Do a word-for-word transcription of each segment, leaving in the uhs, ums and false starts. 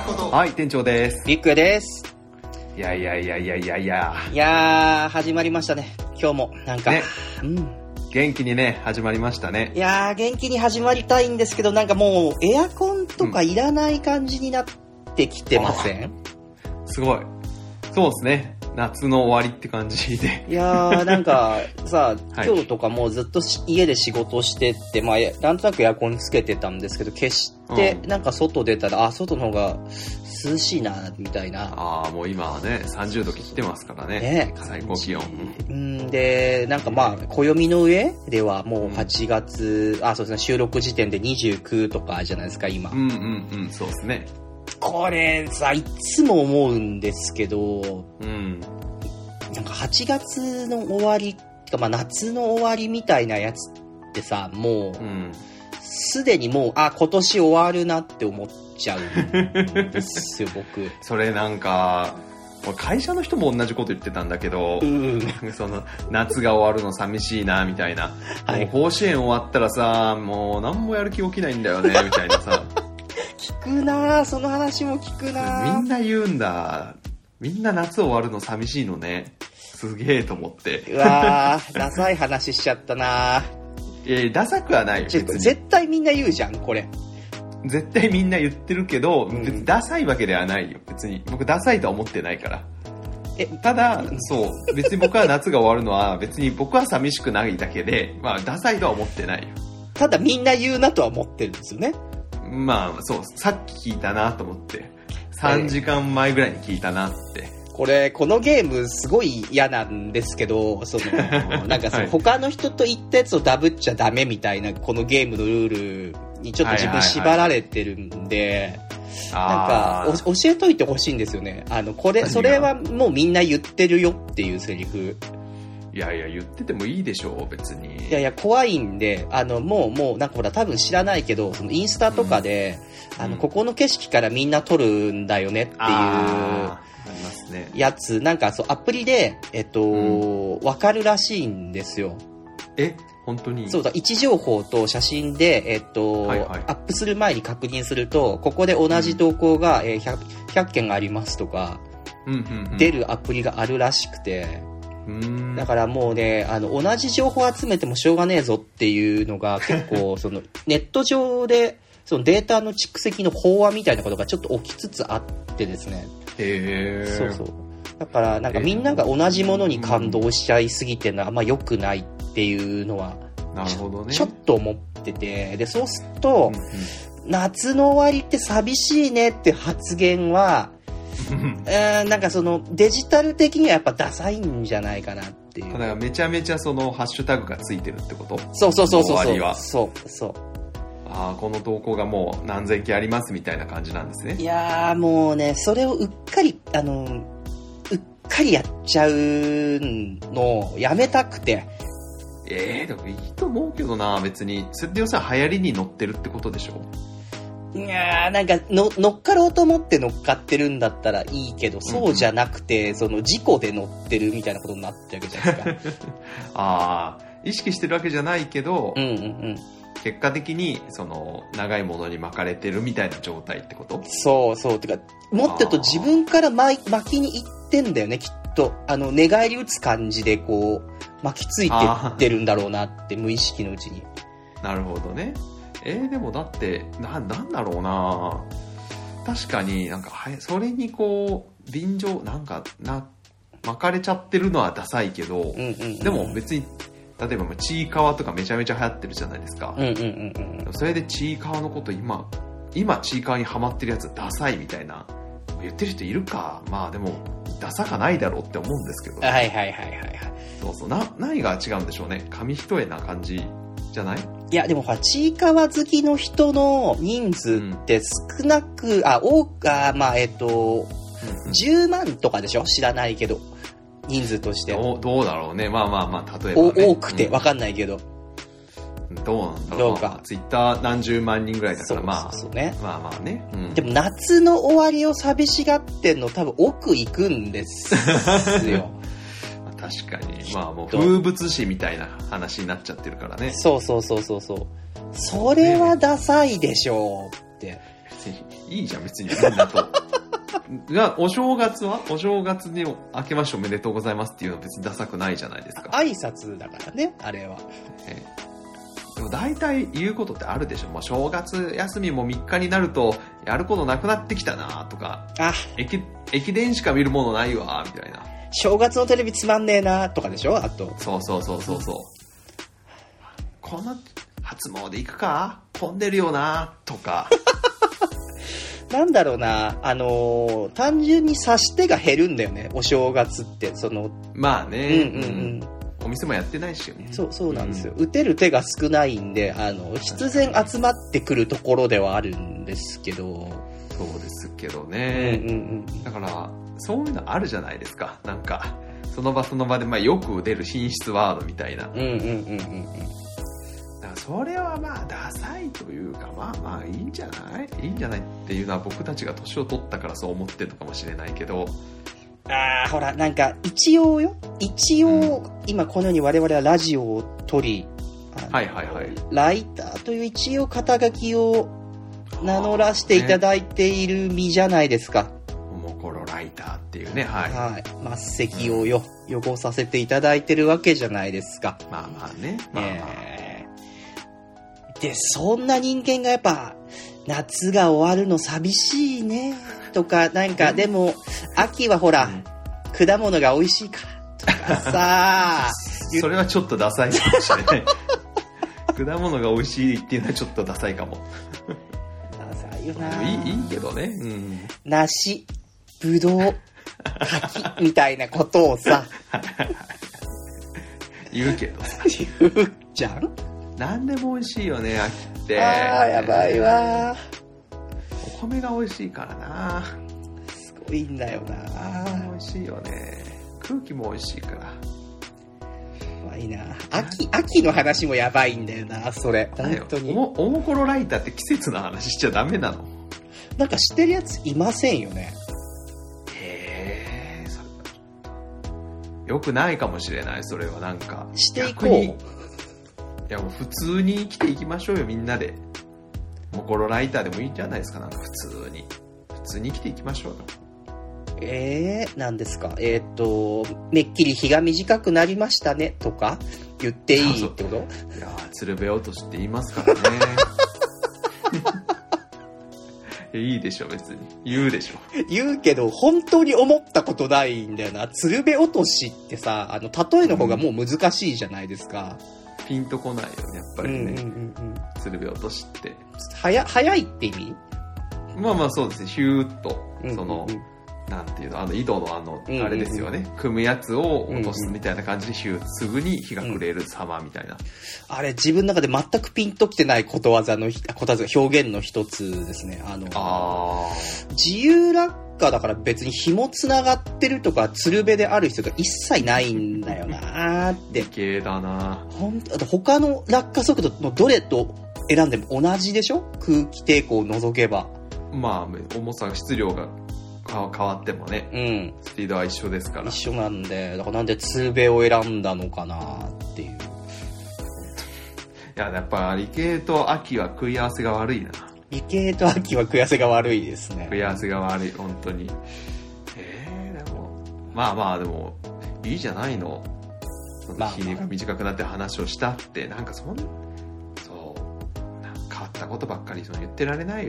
こと。 はい、店長です。 ビッグです。 いやいやいやいやいやいや。 いやー、始まりましたね。今日も、なんか。 ね。 うん。 元気にね、始まりましたね。 いやー、元気に始まりたいんですけど、なんかもう、エアコンとかいらない感じになってきてません？ うん、すごい。そうですね。夏の終わりって感じで。 いやー、なんか、さ、今日とかもうずっと家で仕事してって、まあ、なんとなくエアコンつけてたんですけど、消して、うん、なんか外出たら、あ、外の方が涼しいな、みたいな。 ああ、もう今はね、さんじゅうど切ってますからね。 ね、 最高気温。 うん、で、なんかまあ、暦の上ではもうはちがつ、うん、あ、そうですね、収録時点でにじゅうくとかじゃないですか、今。 うんうんうん、そうですね。 これさ、いつも思うんですけど、うん、なんかはちがつの終わりってか、まあ、夏の終わりみたいなやつってさ、もうすで、うん、にもうあ今年終わるなって思っちゃうんですよ僕。 それなんか会社の人も同じこと言ってたんだけど、うん、その夏が終わるの寂しいなみたいな、はい、もう甲子園終わったらさもう何もやる気起きないんだよねみたいなさ。 聞くなぁ、その話も聞くなぁ。 みんな言うんだ。みんな夏終わるの寂しいのね。すげえと思って。 うわぁ、ダサい話しちゃったなぁ。 えー、ダサくはないよ。 絶対みんな言うじゃん、これ。 絶対みんな言ってるけど、うん、別にダサいわけではないよ、別に。僕ダサいとは思ってないから。えただ、そう、別に僕は夏が終わるのは、別に僕は寂しくないだけで、まあダサいとは思ってないよ。 ただみんな言うなとは思ってるんですよね。 まあそうさっき聞いたなと思ってさんじかんまえぐらいに聞いたなって、 これこのゲームすごい嫌なんですけど、そのなんかその他の人と言ったやつをダブっちゃダメみたいなこのゲームのルールにちょっと自分縛られてるんで、なんか教えといてほしいんですよね。あのこれそれはもうみんな言ってるよっていうセリフ。 いやいや言っててもいいでしょう別に。 いやいや怖いんで、あのもうもうなんかほら多分知らないけど、そのインスタとかで、うん、あのここの景色からみんな撮るんだよねっていうやつ、なんかそうアプリでえっと、うん、分かるらしいんですよ。 え本当に？ そうだ、位置情報と写真でえっと、はいはい、アップする前に確認すると、ここで同じ投稿が、うん、えー、ひゃく, ひゃっけんありますとか、うんうんうん、出るアプリがあるらしくて。だからもうね、あの同じ情報集めてもしょうがねえぞっていうのが結構そのネット上でそのデータの蓄積の飽和みたいなことがちょっと起きつつあってですね。 へー。 そうそう。だからなんかみんなが同じものに感動しちゃいすぎてるのはあんま良くないっていうのはなるほどね。 ちょっと思ってて、でそうすると、うんうん、夏の終わりって寂しいねって発言は。えー、なんかそのデジタル的にはやっぱダサいんじゃないかなっていう。 だからめちゃめちゃそのハッシュタグがついてるってこと？ そうそうそうそう。 終わりは。 そうそう。 ああこの投稿がもう何千件ありますみたいな感じなんですね。 いやーもうねそれをうっかりあのうっかりやっちゃうのをやめたくて。 えー、でもいいと思うけどな別に。それで要するに流行りに乗ってるってことでしょ？ いやーなんかの乗っかろうと思って乗っかってるんだったらいいけど、そうじゃなくて、うんうん、その事故で乗ってるみたいなことになってるわけじゃないですか。 ああ意識してるわけじゃないけど、 うんうんうん、 結果的にその長いものに巻かれてるみたいな状態ってこと？ そうそう。てかもっと言うと自分から巻きに行ってんだよねきっと。あの寝返り打つ感じでこう巻きついてってるんだろうなって無意識のうちに。 なるほどね。えー、でもだってな、なんだろうな確かになんかそれにこう便乗なんかな巻かれちゃってるのはダサいけど、うんうんうん、でも別に例えばちいかわとかめちゃめちゃ流行ってるじゃないですか、うんうんうんうん、それでちいかわのこと今今ちいかわにハマってるやつダサいみたいな言ってる人いるか。まあでもダサかないだろうって思うんですけど、ね、 はいはいはいはいはい。 そうそうな何が違うんでしょうね。紙一重な感じじゃない？ いやでもちいかわ好きの人の人数って少なく、うん、あ多くあまあえっと、うんうん、じゅうまんとかでしょ知らないけど人数としてどう、どうだろうね。まあまあまあ例えば、ね、 多くて分かんないけど、 うん、どうなんだろう。 どうかツイッター何十万人ぐらいだからまあそうそうねまあまあね、うん、 でも夏の終わりを寂しがってんの多分奥行くんですよ。 確かにまあもう風物詩みたいな話になっちゃってるからね。 そうそうそうそうそう。それはダサいでしょうって。 別にいいじゃん別にみんなとがお正月はお正月に明けましておめでとうございますっていうのは別にダサくないじゃないですか。 挨拶だからねあれは、 えー、でも大体言うことってあるでしょ。もう正月休みもみっかになるとやることなくなってきたなとか、 あ駅駅伝しか見るものないわみたいな、 正月のテレビつまんねえなとかでしょ。あとそうそうそうそうそう、この初詣行くか混んでるよなとかなんだろうな、あのー、単純に差し手が減るんだよねお正月って。そのまあね、 うんうんうん、 お店もやってないしよね。 そうそうなんですよ、うん、打てる手が少ないんで、あの必然集まってくるところではあるんですけど。 そうですけどね、 うんうんうん、だからそういうのあるじゃないですか。なんかその場その場でまあよく出る品質ワードみたいな。 うんうんうんうんうん。 だからそれはまあダサいというか、まあまあいいんじゃないいいんじゃないっていうのは僕たちが年を取ったからそう思ってるのかもしれないけど。 ああほらなんか一応よ一応、うん、今このように我々はラジオを撮り、 はいはいはい、 ライターという一応肩書きを名乗らせていただいている身じゃないですか。 おもころライターっていうね、はい、 はい、末席をよ、うん、汚させていただいてるわけじゃないですか。 まあまあね、まあまあ、 えー、でそんな人間がやっぱ夏が終わるの寂しいねとか、なんかでも秋はほら、うん、果物が美味しいからとかさそれはちょっとダサいかもしれない果物が美味しいっていうのはちょっとダサいかもダサいよな。 いい、いいけどね、うん、 梨、ぶどう、柿みたいなことをさ言うけどさ言うじゃん。 何でも美味しいよね秋って。 あーやばいわ。 お米が美味しいからな。 すごいんだよな。 美味しいよね。空気も美味しいから。やばいな。秋秋の話もやばいんだよな。それ本当に。 お, おもころライターって季節の話しちゃダメなの。 なんか知ってるやついませんよね。 へえ、それはちょっとよくないかもしれない。それはなんかしていこう。 いやもう普通に生きていきましょうよみんなで。もころライターでもいいんじゃないですか。なんか普通に普通に生きていきましょうよ。 えー、なんですか。えー、っとめっきり日が短くなりましたねとか言っていいってこと？ そうそう。いや鶴瓶落としって言いますからねいいでしょ別に言うでしょ。 言うけど本当に思ったことないんだよな。鶴瓶落としってさ、あの例えの方がもう難しいじゃないですか、 うん、ピンとこないよねやっぱりね、うんうんうんうん、鶴瓶落としって早早いって意味？ まあまあそうですね。ヒューッと、 うんうんうん、 そのなんていうの、あの井戸のあの、うんうんうん、あれですよね、組むやつを落とすみたいな感じでヒューッ、すぐに日が暮れる様みたいな、うん、 あれ自分の中で全くピンときてないことわざのことわざ表現の一つですね。あのあ自由落下だから別に紐つながってるとか鶴瓶である必要が一切ないんだよなーって。 理系だな。 ほんと他の落下速度のどれと選んでも同じでしょ。空気抵抗を除けば。まあ重さ質量が変わってもね、うん、スピードは一緒ですから。 一緒なんで、だからなんで鶴瓶を選んだのかなっていう。いややっぱ理系と秋は食い合わせが悪いな。 理系と秋は食い合わせが悪いですね。 食い合わせが悪い本当に。えー、でもまあまあでもいいじゃないの。まあ、日が短くなって話をしたってなんかそんそうなんか変わったことばっかりその言ってられないよ。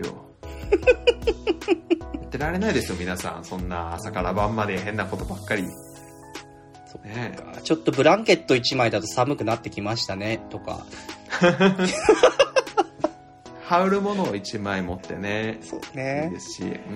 言ってられないですよ皆さん。そんな朝から晩まで変なことばっかり。 そうね、ちょっとブランケットいちまいだと寒くなってきましたねとか羽織るものをいちまい持ってね。 そうね。 いいですし、うん。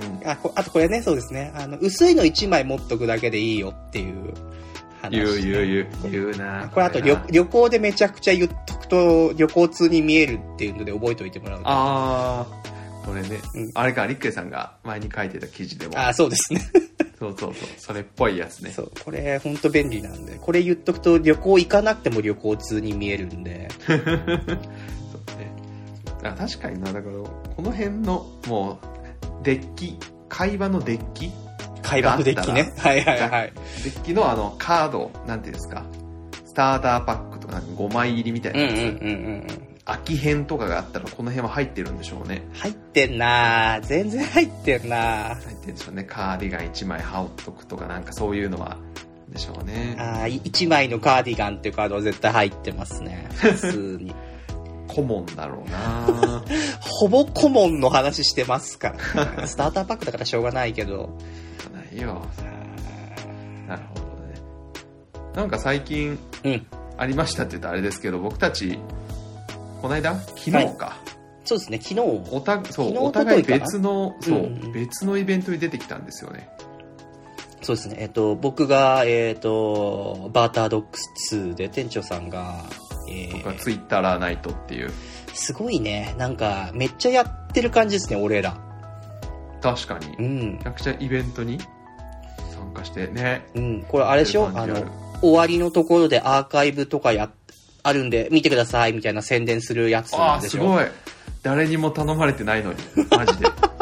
あ、あとこれね、そうですね。あの薄いのいちまい持っとくだけでいいよっていう話、ね。 言う言う言う言うな。 これあと 旅, 旅行でめちゃくちゃ言っとくと旅行通に見えるっていうので覚えておいてもらうと。 ああ。これね、うん、あれかリッケさんが前に書いてた記事でも。 あ、そうですね。 そうそうそう、それっぽいやつね。 そう、これ本当便利なんで、これ言っとくと旅行行かなくても旅行通に見えるんで。そうね。 あ、確かにな。だからこの辺のもうデッキ、会話のデッキ、 会話のデッキね。はいはいはい。 デッキのあのカードなんていうんですか、スターターパックとかごまい入りみたいなやつ。 うんうんうんうん。 秋編とかがあったらこの辺は入ってるんでしょうね。 入ってんな全然入ってんな入ってるんでしょうね。カーディガンいちまい羽織っとくとかなんかそういうのはでしょうね。 ああ、いちまいのカーディガンっていうカードは絶対入ってますね。普通に。 コモンだろうなほぼコモンの話してますから、ね、スターターパックだからしょうがないけど。 ないよ。なるほどね。なんか最近、うん、ありましたって言ったらあれですけど、僕たち、この間昨日か、はい。 そうですね、昨日。 おたそうお互い別の、そう、うん、別のイベントに出てきたんですよね。 そうですね、えっと、僕が、えっと、バータードックスツーで店長さんが、 えー、僕はツイッターナイトっていう。 すごいね。なんか、めっちゃやってる感じですね、俺ら。 確かに。 うん。 めちゃくちゃイベントに参加してね。 うん。これあれでしょあの、終わりのところでアーカイブとかや、あるんで、見てくださいみたいな宣伝するやつなんでしょ。 ああ、すごい。誰にも頼まれてないのに。マジで。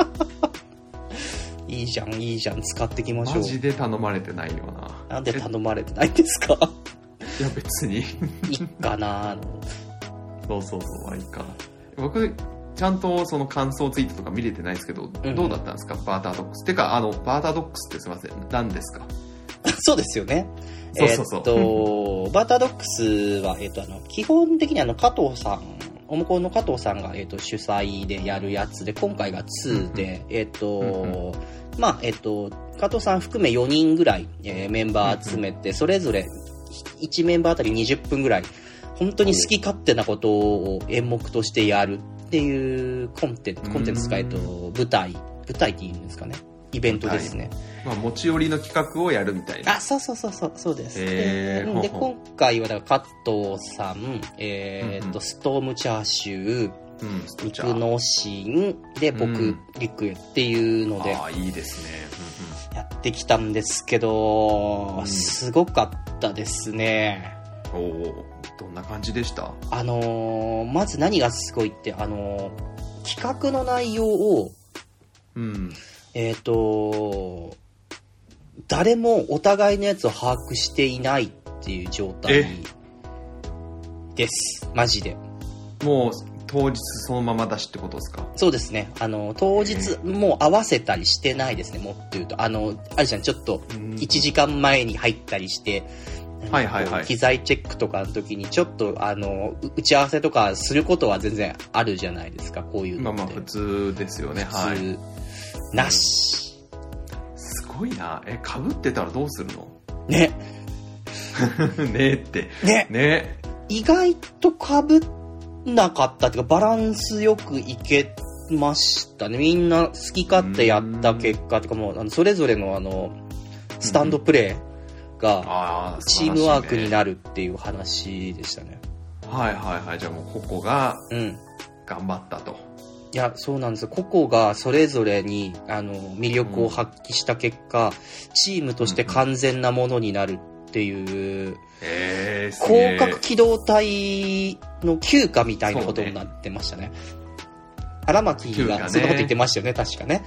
いいじゃん、いいじゃん。使ってきましょう。 マジで頼まれてないよな。 なんで頼まれてないんですか？ いや別にいいかな。 そうそうそう、まあいいか。僕ちゃんとその感想ツイートとか見れてないですけど、うん、どうだったんですかバータードックス。てかあのバータードックスってすみません、何ですか？ そうですよね。そうそうそう。えー、っとバータードックスはえー、っとあの基本的にあの加藤さん、オモコンの加藤さんがえー、っと主催でやるやつで、今回がツーで、うんうん、えー、っと、うんうん、まあえー、っと加藤さん含めよにんぐらい、えー、メンバー集めて、うんうん、それぞれいちメンバーあたりにじゅっぷんぐらい本当に好き勝手なことを演目としてやるっていうコンテンツ、コンテンツ使えと舞台舞台っていうんですかね、イベントですね。 まあ、持ち寄りの企画をやるみたいな。 あ、そうそうそうそうそうです。 で, で, で今回はだから加藤さん、えー、っと、うんうん、ストームチャーシュー、うん、肉のしんで僕、うん、リクエっていうので、 あ、いいですね、 うんうん、やってきたんですけど、うん、すごかったですね。 おお、どんな感じでした？ あのー、まず何がすごいって、あのー、企画の内容を、 うん、 えっと誰もお互いのやつを把握していないっていう状態です。マジで。 もう当日そのまま出しってことですか？ そうですね。あの当日もう合わせたりしてないですね。もっと言うと、あのあるじゃん、ちょっといちじかんまえに入ったりして、 はいはいはい、 機材チェックとかの時にちょっとあの打ち合わせとかすることは全然あるじゃないですか、こういうのって。 まあまあ普通ですよね。 はい。なし。 すごいな。え、被ってたらどうするの？ ね。 ねって。 ね。 ね。 意外と被なかったっていうか、バランスよくいけましたね。みんな好き勝手やった結果とかも、あのそれぞれのあのスタンドプレーがチームワークになるっていう話でしたね。 うん、はいはいはい。じゃあもうここが頑張ったと。うん、 いや、そうなんですよ。個々がそれぞれにあの魅力を発揮した結果、うん、チームとして完全なものになるっていう、うん、 えー、 広角機動隊の休暇みたいなことになってましたね。荒牧がそんなこと言ってましたよね、確かね。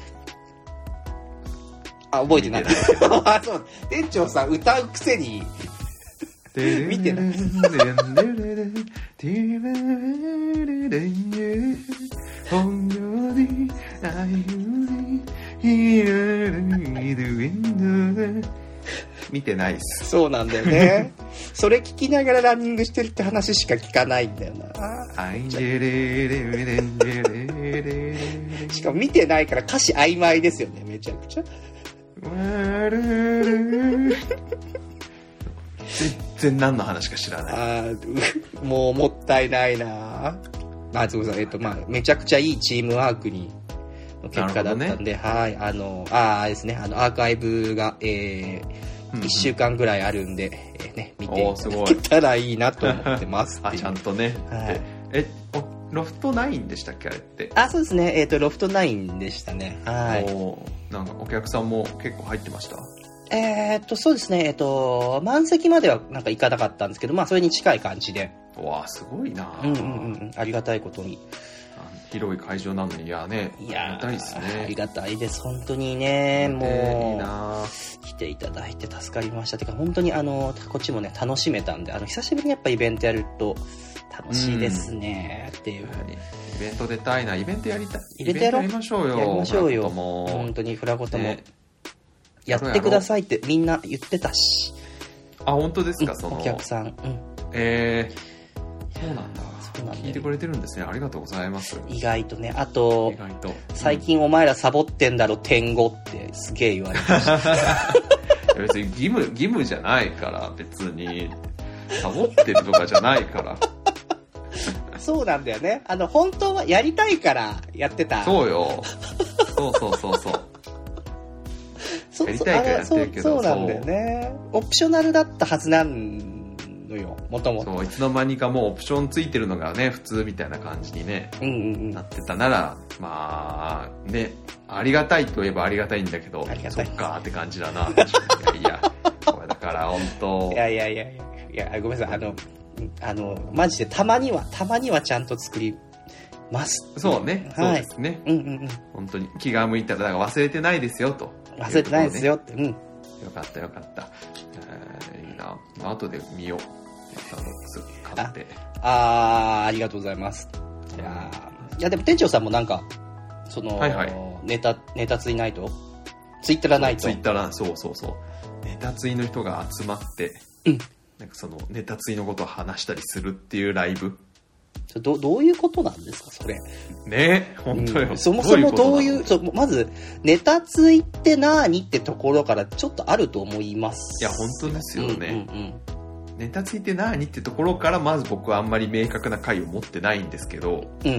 あ、覚えてない。あ、そう。店長さん歌うくせに見てない。 見てないっす。 そうなんだよね。それ聞きながらランニングしてるって話しか聞かないんだよな。しかも見てないから歌詞曖昧ですよね、めちゃくちゃ。 全然何の話か知らない。 あ、もうもったいないな。あ、そうそう、えっとまあめちゃくちゃいいチームワークにの結果だったんで、ね、はい、あのあですね、あのアーカイブが、えーうんうん、いっしゅうかんぐらいあるんで、えー、ね、見ていただけたらいいなと思ってますあ、ちゃんとね、はい、えロフトナインでしたっけあれって？ あ、そうですね、えっとロフトナインでしたね。はい。 お、なんかお客さんも結構入ってました？ えー、っとそうですね、えっと満席まではなんか行かなかったんですけど、まあそれに近い感じで。 わあ、すごいな。 うんうんうん、ありがたいことに。 広い会場なのに、いやね、 いやありがたいですね。 ありがたいです本当にね。もういいな、 来ていただいて助かりました。てか本当にあのこっちもね楽しめたんで、あの久しぶりにやっぱイベントやると楽しいですね、っていう、 イベント出たいな。イベントやりたい。 イベントやろう。 イベントやりましょうよ。 やりましょうよ。 も本当にフラゴトも、ね、やってくださいってみんな言ってたし。 あ、本当ですか、うん、そのお客さん。うん。 えー、そうなんだ。そうなんだ。聞いてくれてるんですね。ありがとうございます。 意外とね。あと、 意外と、うん、 最近お前らサボってんだろ、天狗ってすげえ言われました。 別に義務、義務じゃないから、別に。サボってるとかじゃないから。 そうなんだよね。あの、本当はやりたいからやってた。 そうよ。そうそうそうそう。そうやりたいからやってるけど。 そう、そうなんだよね。オプショナルだったはずなんのよ、もともと。 そう、いつの間にかもうオプションついてるのがね、普通みたいな感じにね、うんうんうん、なってたなら、まあ、ね、ありがたいと言えばありがたいんだけど、そっかーって感じだな。いやいや、これだから本当。 いやいやいやいや。いや、ごめんなさい。あの、あの、マジでたまには、たまにはちゃんと作ります。 そうね。はい、そうですね。うんうんうん。本当に気が向いたら、だから忘れてないですよと、 ね。忘れてないですよって。うん。よかったよかった。えー、いいな。後で見よう。スターバックス買って。 ああ、ありがとうございます。いや、いやでも店長さんもなんか、その、はいはい、ネタ、ネタツイないとツイッターないとツイッターそうそうそう。ネタツイの人が集まって、うん。なんかそのネタツイのことを話したりするっていうライブ。 ど, どういうことなんですかそれ。 ねえ、本当よ、 うん。そもそもどういう、そうまずネタツイって何ってところからちょっとあると思います。 いや本当ですよね。うんうんうん、ネタツイって何ってところからまず僕はあんまり明確な回を持ってないんですけど、うんうんうん、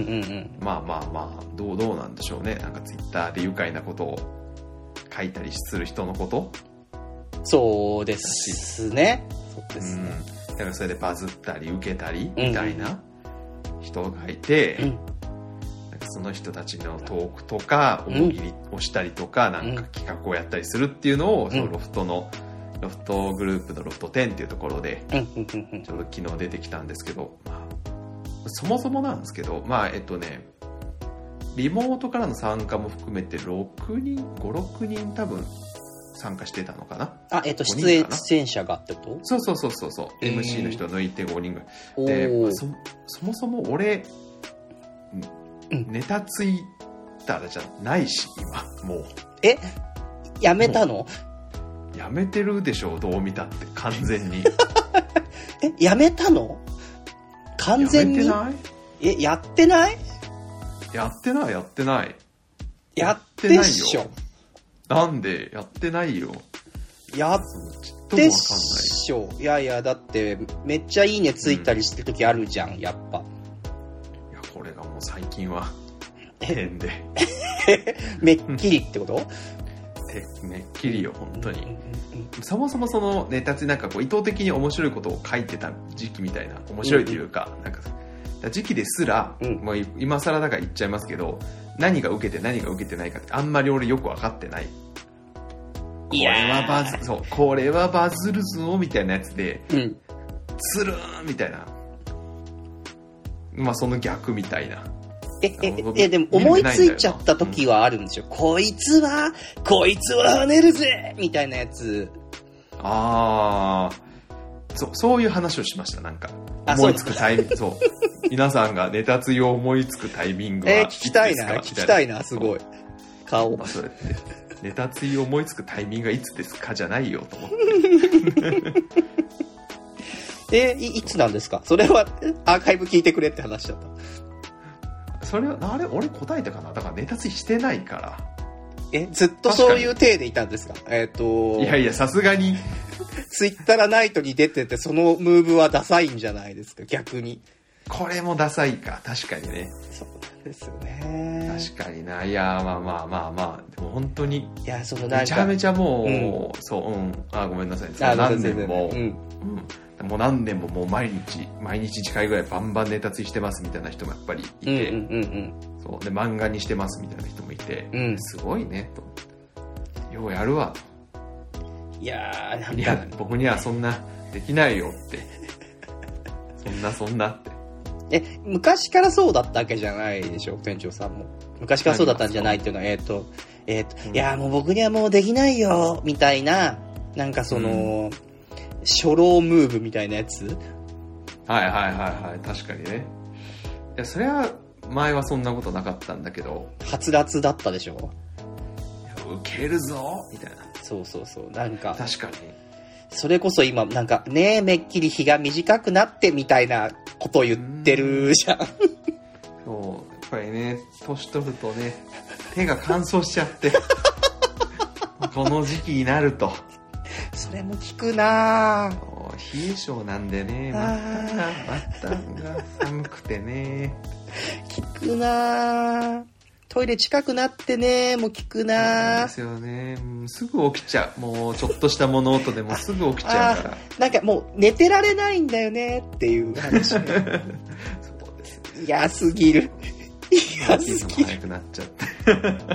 まあまあまあどうどうなんでしょうね。なんかツイッターで愉快なことを書いたりする人のこと。 そうですね。そうですね。 うん、だからそれでバズったり受けたりみたいな人がいて、うん、なんかその人たちのトークとか大喜利をしたりとか、うん、なんか企画をやったりするっていうのを、うん、そのロフトのロフトグループのロフトテンっていうところで、うん、ちょうど昨日出てきたんですけど、まあ、そもそもなんですけど、まあえっとねリモートからの参加も含めてろくにんごろくにん多分参加してたのかなあ、えっと、出演、出演者がってことそうそうそうそうそう、えー、エムシー の人抜いてごにんぐらい。で、まあ、そ、そもそも俺、うん、ネタツイッターじゃないし、今、もう。 えやめたのやめてるでしょ、どう見たって、完全に。 え、やめたの完全に。 やめてないえ、やってないやってない、やってない。 やってないよ。 なんでやってないよ。 やってっしょ。いやいやだってめっちゃいいねついたりしてる時あるじゃん、うん、やっぱ。いやこれがもう最近は変で。 めっきりってこと？ えめっきりよ本当に。そもそもそのネタってなんかこう意図的に面白いことを書いてた時期みたいな面白いというか、うん、なんか時期ですら、うん、もう今更だから言っちゃいますけど。何が受けて何が受けてないかってあんまり俺よく分かってない。これはバズそうこれはバズるぞみたいなやつで、うん、つるーんみたいな、まあその逆みたいな。 えええでも思いついちゃった時はあるんですよ、うん、こいつはこいつは跳ねるぜみたいなやつ。 ああそうそういう話をしました。なんか思いつくタイミングそう皆さんがネタついを思いつくタイミングはえー、聞きたいな聞きたいなすごい顔、 まあ、それってネタついを思いつくタイミングがいつですかじゃないよと思ってえー、い, いつなんですかそれは。アーカイブ聞いてくれって話だった。 それはあれ俺答えたかな。だからネタついしてないから。 えずっとそういう体でいたんですか。えっ、ー、といやいやさすがにツイッターナイトに出ててそのムーブはダサいんじゃないですか逆に。 これもダサいか確かにね。 そうなんですよね。 確かにな。いやまあまあまあまあでも本当にいやそのなんかめちゃめちゃもう、うん、そううんあごめんなさいそう何年も、うんうん、もう何年ももう毎日毎日いっかいぐらいバンバンネタついしてますみたいな人もやっぱりいて、うんうんうんうん、そうで漫画にしてますみたいな人もいて、うん、すごいねとようやるわと。 いやーなんかいや僕にはそんなできないよってそんなそんなってえ昔からそうだったわけじゃないでしょ店長さんも。昔からそうだったんじゃないっていうのはえっ、ー、とえっ、ー、と、うん、いやもう僕にはもうできないよみたいななんかその、うん、初老ムーブみたいなやつはいはいはいはい、確かにね。いや、それは前はそんなことなかったんだけど、 はつらつだったでしょ。 いや、ウケるぞみたいな。 そうそうそう、なんか確かにそれこそ今なんかねえ、めっきり日が短くなってみたいなことを言ってるじゃん。 そう、やっぱりね、年取るとね、手が乾燥しちゃってこの時期になるとそれも聞くなぁ。 冷え性なんでね、またまたが寒くてね、 聞くなぁ。トイレ近くなってね、もう聞くなぁ。 ですよね、うん、すぐ起きちゃう。もうちょっとした物音でもすぐ起きちゃうからなんかもう寝てられないんだよねっていう話。そうですね。嫌すぎる。嫌すぎる。早くなっちゃってでも確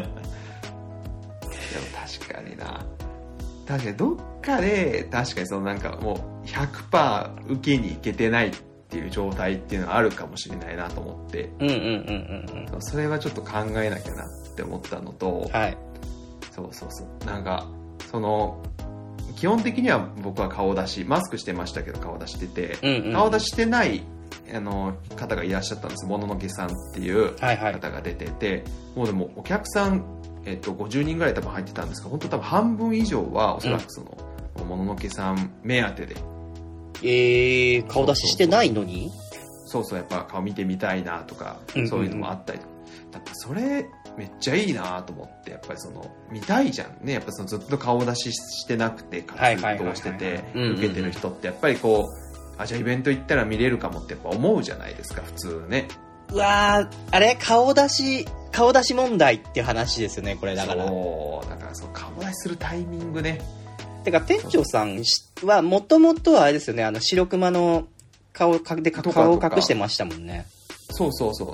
かにな、確かにどっかで確かにそのなんかもう ひゃくパーセント 受けに行けてないっていう状態っていうのはあるかもしれないなと思って、 うんうんうんうんうん、 それはちょっと考えなきゃなって思ったのと、 はい、 そうそうそう、なんかその基本的には僕は顔出し、マスクしてましたけど顔出してて、 うんうんうん、 顔出してないあの方がいらっしゃったんです。もののけさんっていう方が出てて、はいはい、もうでもお客さん、えっと、ごじゅうにんぐらい多分入ってたんですが、本当多分半分以上はおそらくその、うん、もののけさん目当てで、 えー、顔出ししてないのに、 そうそう、やっぱ顔見てみたいなとか、うんうんうん、そういうのもあったりとか、やっぱそれめっちゃいいなと思って、やっぱりその見たいじゃんね、やっぱそのずっと顔出ししてなくて活動してて受けてる人ってやっぱりこう、あ、じゃあイベント行ったら見れるかもってやっぱ思うじゃないですか、普通ね。 うわー、あれ顔出し顔出し問題っていう話ですよね、これ。だからそうだから、その顔出しするタイミングね。 てか店長さんはもともとはあれですよね、あの白熊の顔で顔を隠してましたもんね。 そうそうそう、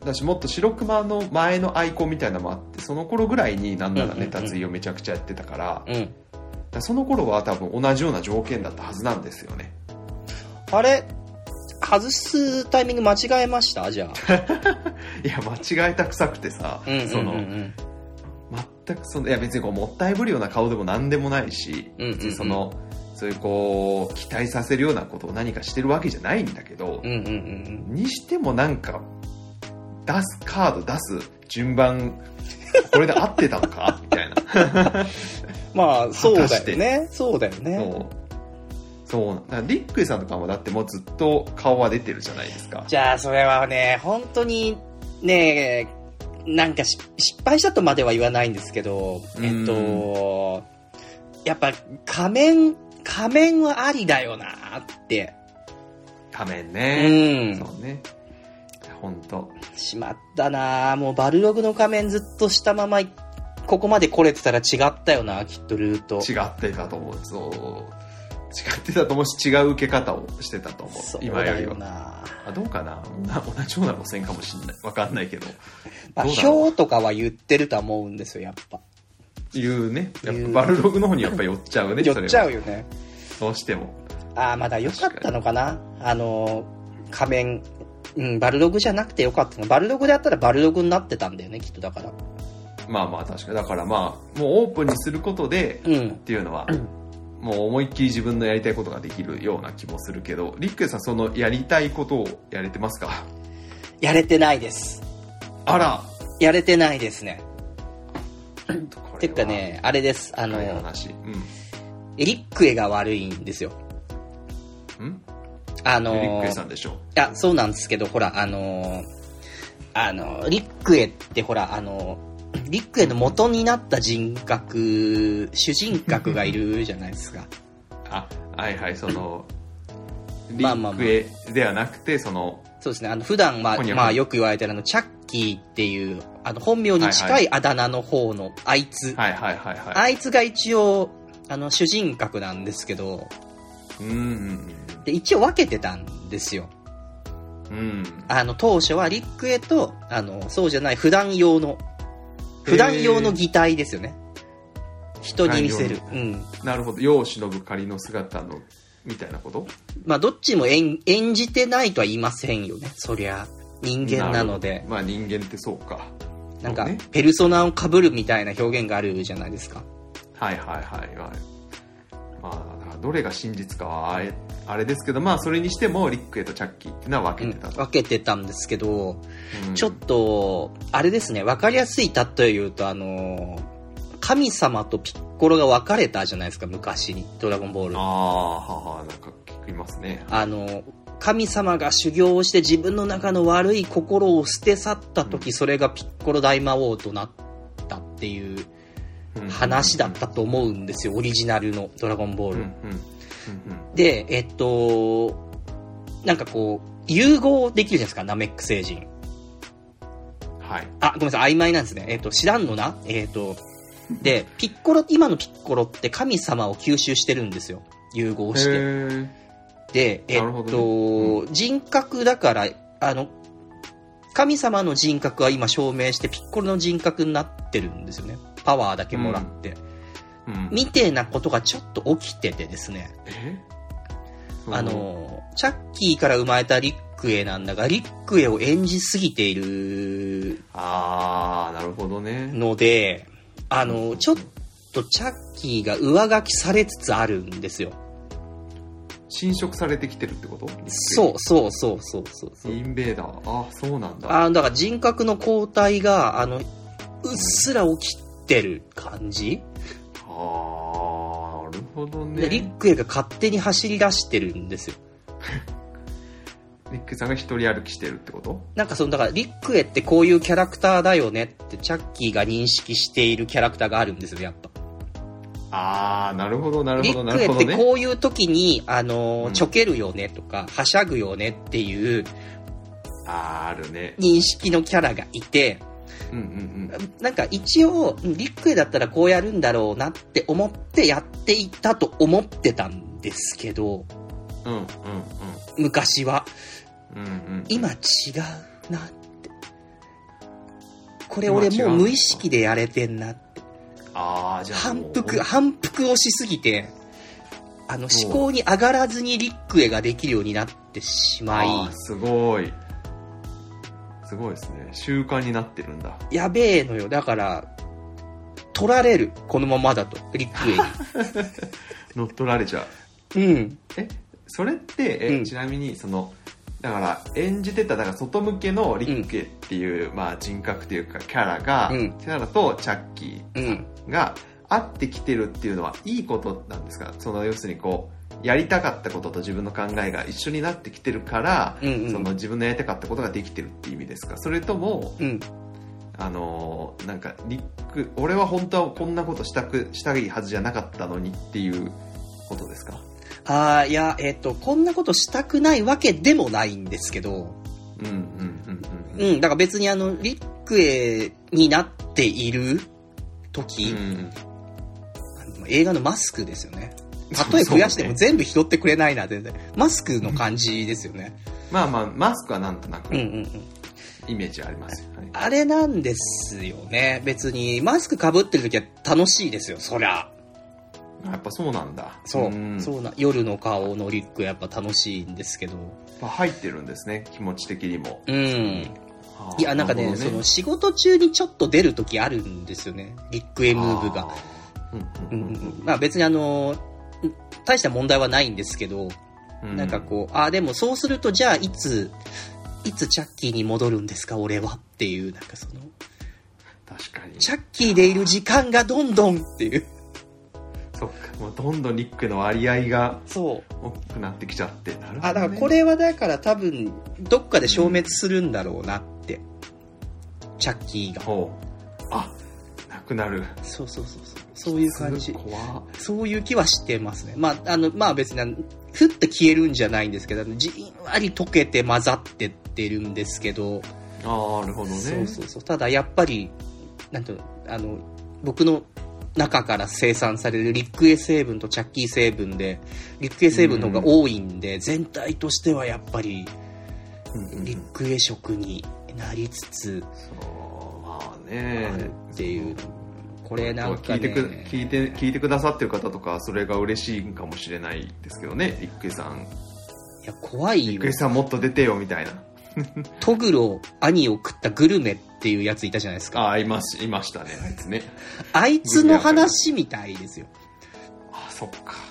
だしもっと白熊の前のアイコンみたいなのもあって、その頃ぐらいになんならネタツイをめちゃくちゃやってたから、うんうんうん、だからその頃は多分同じような条件だったはずなんですよね。 あれ外すタイミング間違えましたじゃあいや間違えたくさくてさ、うんうんうんうん、その全くその、いや別にこうもったいぶるような顔でも何でもないし、うんうんうん、そのそういうこう期待させるようなことを何かしてるわけじゃないんだけど、うんうんうんうん、にしてもなんか出すカード出す順番これで合ってたのかみたいなまあそうだよね、そうだよね。 そうそう、リックエさんとかもだってもうずっと顔は出てるじゃないですか。 じゃあそれはね、本当にね、なんか失敗したとまでは言わないんですけど、えっとやっぱ仮面仮面はありだよなって。 仮面ね、うん、そうね、本当しまったな、もうバルログの仮面ずっとしたままここまで来れてたら違ったよな、きっとルート違ってたと思う。そう違ってたと思うし、違う受け方をしてたと思う。 そう今よりはなあ、どうかな、同じような路線かもしれない、わかんないけど、 まあ、票とかは言ってるとは思うんですよ、やっぱ言うね、やっぱバルログの方にやっぱ寄っちゃうね寄っちゃうよね、 どうしても。 ああ、まだ良かったのかな、あの仮面、うん、バルログじゃなくてよかったの。バルログであったらバルログになってたんだよね、きっと。だからまあまあ確かに、だからまあもうオープンにすることで、うん、っていうのは、うん、もう思いっきり自分のやりたいことができるような気もするけど、リックさんそのやりたいことをやれてますか？ やれてないです。 あら、 やれてないですね。てかね、あれです、あの、 話、うん、 リックエが悪いんですよ。 ん？ あのー、 リックエさんでしょ。いや、そうなんですけど、ほら、あのー、あのー、リックエってほら、あのー、リックエの元になった人格、主人格がいるじゃないですか。 あ、はいはい、その、リックエではなくて、その、 そうですね、あの、普段、まあ、まあ、よく言われてるあの、チャッキーっていう、あの、本名に近いあだ名の方の、あいつ。 はいはいはいはい。 あいつが一応、あの、主人格なんですけど、 うん。 で一応分けてたんですよ。 うん。 あの当初はリックエとあのそうじゃない普段用の普段用の擬態ですよね。人に見せる。うん。 なるほど。世を忍ぶ仮の姿のみたいなこと？ まあどっちも 演, 演じてないとは言いませんよね。そりゃ人間なので。 まあ人間ってそうか。 なんか、ね、ペルソナを被るみたいな表現があるじゃないですか。 はいはいはいはい。まあどれが真実かはあれ、あれですけど、まあそれにしてもリックエとチャッキーっていうのは分けてたと、 うん、分けてたんですけど、うん、ちょっとあれですね、分かりやすい例えを言うと、あの神様とピッコロが分かれたじゃないですか、昔にドラゴンボール。 ああ、はは、なんか聞きますね。 あの神様が修行をして自分の中の悪い心を捨て去った時、うん、それがピッコロ大魔王となったっていう話だったと思うんですよ、オリジナルのドラゴンボール、うんうんうんうん、でえっとなんかこう融合できるじゃないですか、ナメック星人。 はい。 あ、ごめんなさい、曖昧なんですね。えっと知らんのな。えっとでピッコロ、今のピッコロって神様を吸収してるんですよ、融合して。で、えっと、ね、うん、人格だから、あの、神様の人格は今証明して、ピッコロの人格になってるんですよね。パワーだけもらって。うんうん、みてえなことがちょっと起きててですね。えあの、チャッキーから生まれたリックエなんだが、リックエを演じすぎている。 あー、なるほどね。 ので、あの、ちょっとチャッキーが上書きされつつあるんですよ。 侵食されてきてるってこと？ そうそうそうそうそうインベーダー。あ、そうなんだ。 あ、だから人格の交代があのうっすら起きてる感じ。 ああ、なるほどね。 でリックエが勝手に走り出してるんですよ。 リックさんが一人歩きしてるってこと？ なんかそのだからリックエってこういうキャラクターだよねってチャッキーが認識しているキャラクターがあるんですよ、やっぱ。 あー、なるほどなるほどなるほど、ね、 リックエってこういう時にあの、うん、ちょけるよねとかはしゃぐよねっていうあー、あるね、 認識のキャラがいて、うんうんうん、なんか一応リックエだったらこうやるんだろうなって思ってやっていたと思ってたんですけど、 うんうんうん、 昔は、 うんうん、 今違うなって、これ俺もう無意識でやれてんなって。 あー、じゃあ反復反復をしすぎてあの思考に上がらずにリックエができるようになってしまい、あ、 すごいすごいですね、習慣になってるんだ。 やべえのよ、だから取られる、このままだとリックエに乗っ取られちゃう。うんえそれってえ、うん、ちなみにそのだから演じてただから外向けのリックエっていう、うん、まあ、人格というかキャラが、うん、キャラとチャッキーが合ってきてるっていうのはいいことなんですか？その要するにこうやりたかったことと自分の考えが一緒になってきてるから、うんうん、その自分のやりたかったことができてるっていう意味ですか？それとも、うん、あのなんかリック俺は本当はこんなことしたくしたいはずじゃなかったのにっていうことですか？ あ、いや、えっと、こんなことしたくないわけでもないんですけど、 うんうんうんうん。うん、だから別にあの、リックエになっている時、うん、映画のマスクですよね。例え増やしても全部拾ってくれないな、全然。マスクの感じですよね。 まあまあ、マスクはなんとなく、イメージありますよ、 はい。あれなんですよね。別に、マスク被ってる時は楽しいですよ、そりゃ。 やっぱそうなんだ。 そう、うん、そうな、夜の顔のリックやっぱ楽しいんですけど。 入ってるんですね、気持ち的にも。 うん。いや、なんか ね, ねその仕事中にちょっと出る時あるんですよね、リックエムーブが。うんうんうん、まあ別にあの大した問題はないんですけど、うん、なんかこう、あ、でもそうするとじゃあいついつチャッキーに戻るんですか俺はっていう、なんかその確かにチャッキーでいる時間がどんどんっていう。 そっか、もうどんどんリックの割合が大きくなってきちゃって、なるほどね。 あ、だからこれはだから多分どっかで消滅するんだろうなって、うん、チャッキーが。 ほう、あ、なくなる。 そうそうそうそう、そういう感じ。そういう気はしてますね。まああのまあ別にふって消えるんじゃないんですけど、じんわり溶けて混ざってってるんですけど。 ああ、なるほどね。 そうそうそう。ただやっぱりなんていうの、あの僕の中から生産されるリックエ成分とチャッキー成分でリックエ成分の方が多いんで、うん、全体としてはやっぱりリックエ色になりつつ、 そうまあねっていう、これなんかね、聞いてく聞いて聞いてくださってる方とかそれが嬉しいかもしれないですけどね、リックエさん。 いや怖いよ。 リックエさんもっと出てよみたいな。 トグロ兄を食ったグルメっていうやついたじゃないですか。 ああ、います、いましたね、あいつね。 あいつの話みたいですよ。 ああ、そっか。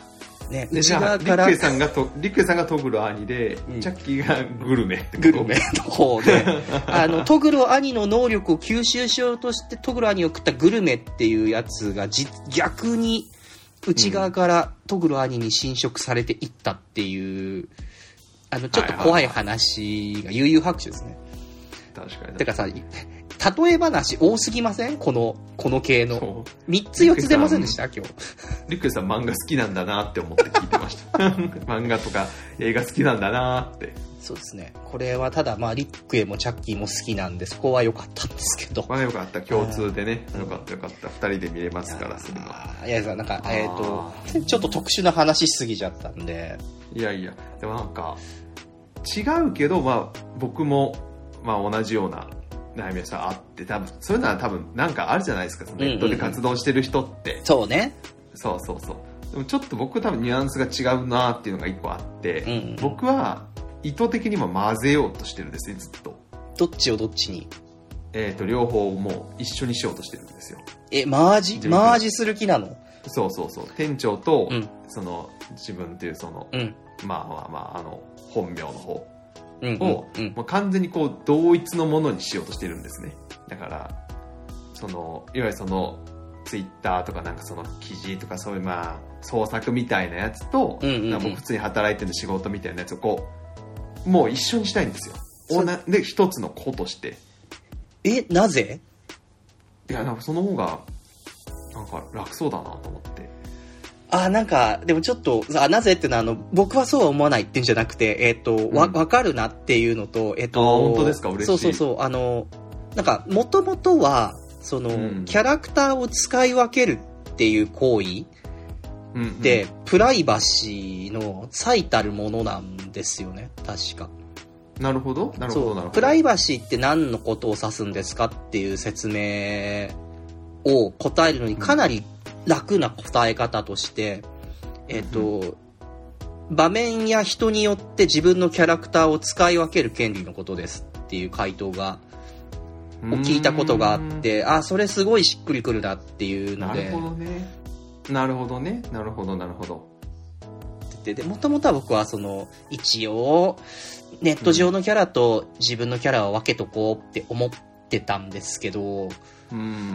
ね、内側からリックエさんがとリックエさんがトグロ兄で、うん、チャッキーがグルメってグルメの方であのトグロ兄の能力を吸収しようとしてトグロ兄を食ったグルメっていうやつがじ逆に内側からトグロ兄に侵食されていったっていう、うん、あのちょっと怖い話が悠々白書ですね。 確かに。 てかさ、例え話多すぎません？このこの系のみっつよっつ出ませんでした今日。 リックさん漫画好きなんだなって思って聞いてました漫画とか映画好きなんだなって。 そうですね。これはただまあリックエもチャッキーも好きなんでそこは良かったんですけど。 まあ良かった共通でね、よかったよかったふたりで見れますからそれは。 いやなんかえっ、ー、とちょっと特殊な話しすぎちゃったんで。 いやいやでもなんか違うけどまあ僕もまあ同じような悩みがあって多分そういうのは多分なんかあるじゃないですかネットで活動してる人って、 うんうんうん、そうねそうそうそうでもちょっと僕多分ニュアンスが違うなっていうのが一個あって、うんうん、僕は意図的にも混ぜようとしてるんですねずっと。 どっちをどっちにえっ、ー、と両方もう一緒にしようとしてるんですよ。 えマージマージする気なの？ そうそうそう店長と、うん、その自分っていうその、うん、まあまあまああの本名の方を、うんうんうん、もう完全にこう同一のものにしようとしてるんですね。だからそのいわゆるそのツイッターとかなんかその記事とかそういうまあ創作みたいなやつと、うんうんうん、もう普通に働いてる仕事みたいなやつをこうもう一緒にしたいんですよ。おなで一つの子として。 えなぜ？ いやなんかその方がなんか楽そうだなと思って。 あなんかでもちょっとあなぜっていうのはあの僕はそうは思わないっていうんじゃなくてえっ、ー、と、うん、わ分かるなっていうのとえっ、ー、とあ本当ですか嬉しい。 そうそうそうあのなんかもともとはその、うん、キャラクターを使い分けるっていう行為で、うんうん、プライバシーの最たるものなんですよね確か。 なるほどなるほどなるほど。 プライバシーって何のことを指すんですかっていう説明を答えるのにかなり楽な答え方として、うん、えっと、うん、場面や人によって自分のキャラクターを使い分ける権利のことですっていう回答がを聞いたことがあってあそれすごいしっくりくるなっていうので。 なるほどねなるほどねなるほどなるほど。 ででもともとは僕はその一応ネット上のキャラと自分のキャラは分けとこうって思ってたんですけど、うん、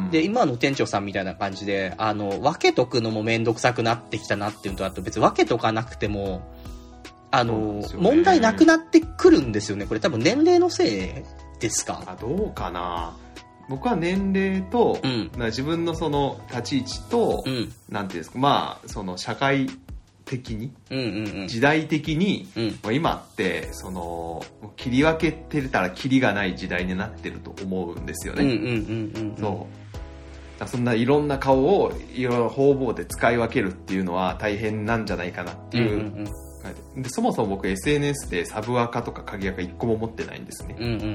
で今の店長さんみたいな感じであの分けとくのもめんどくさくなってきたなっていうのとあと別に分けとかなくてもあの、ね、問題なくなってくるんですよね。これ多分年齢のせいですか？ あどうかな。僕は年齢と、うん、自分のその立ち位置と、うん、なんていうんですかまあその社会的に、うんうんうん、時代的に、うん、今ってその切り分けてたらキリがない時代になってると思うんですよね。そうそんないろんな顔をいろいろ方々で使い分けるっていうのは大変なんじゃないかなっていう、うんうんうん、でそもそも僕 エスエヌエス でサブアカとか鍵アカいっこも持ってないんですね、うんうんうんうん、